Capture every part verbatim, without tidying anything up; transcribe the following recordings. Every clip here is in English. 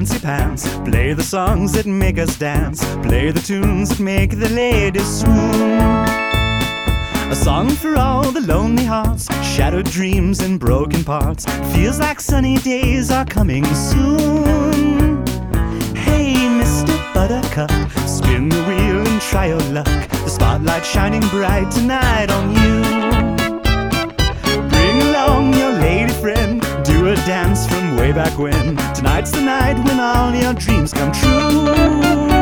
fancy pants. Play the songs that make us dance. Play the tunes that make the ladies swoon. A song for all the lonely hearts, shattered dreams and broken parts. Feels like sunny days are coming soon. Hey, Mister Buttercup, spin the wheel and try your luck. The spotlight shining bright tonight on you. Bring along your lady friend, do a dance from way back when. Tonight's the night when all your dreams come true.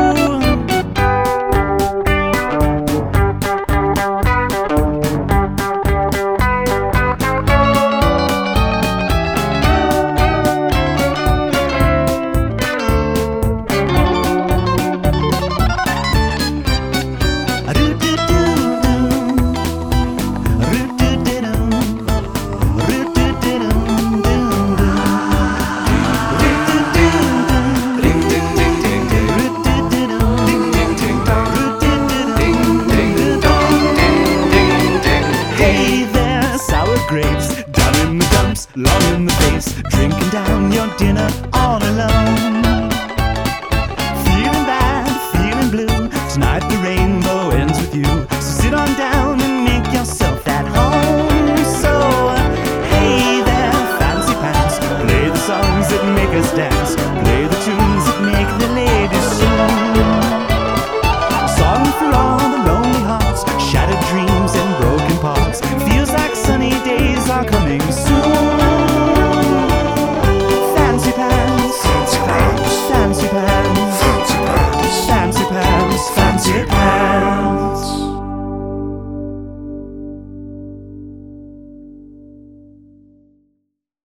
Grapes down in the dumps, long in the face, drinking down your dinner all alone.